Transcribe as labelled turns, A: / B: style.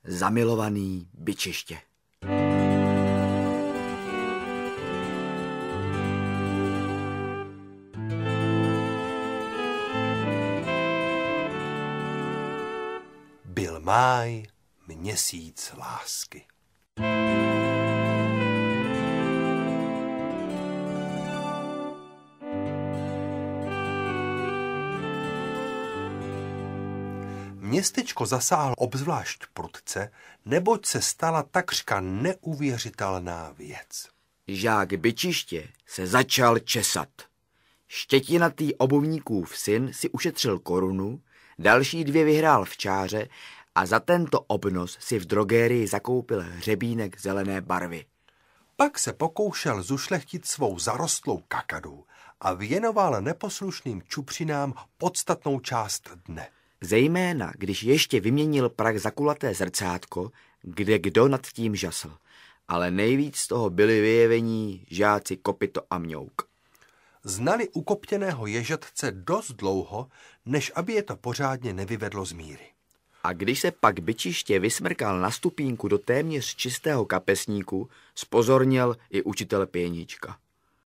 A: Zamilovaný byčiště.
B: Byl máj, měsíc lásky. Městečko zasáhl obzvlášť prudce, neboť se stala takřka neuvěřitelná věc.
A: Žák byčiště se začal česat. Štětinatý obuvníkův syn si ušetřil korunu, další 2 vyhrál v čáře a za tento obnos si v drogérii zakoupil hřebínek zelené barvy.
B: Pak se pokoušel zušlechtit svou zarostlou kakadu a věnoval neposlušným čupřinám podstatnou část dne.
A: Zejména, když ještě vyměnil prach za kulaté zrcátko, kde kdo nad tím žasl. Ale nejvíc z toho byli vyjevení žáci Kopyto a Mňouk.
B: Znali ukoptěného ježatce dost dlouho, než aby je to pořádně nevyvedlo z míry.
A: A když se pak byčiště vysmrkal na stupínku do téměř čistého kapesníku, zpozorněl i učitel Pěnička.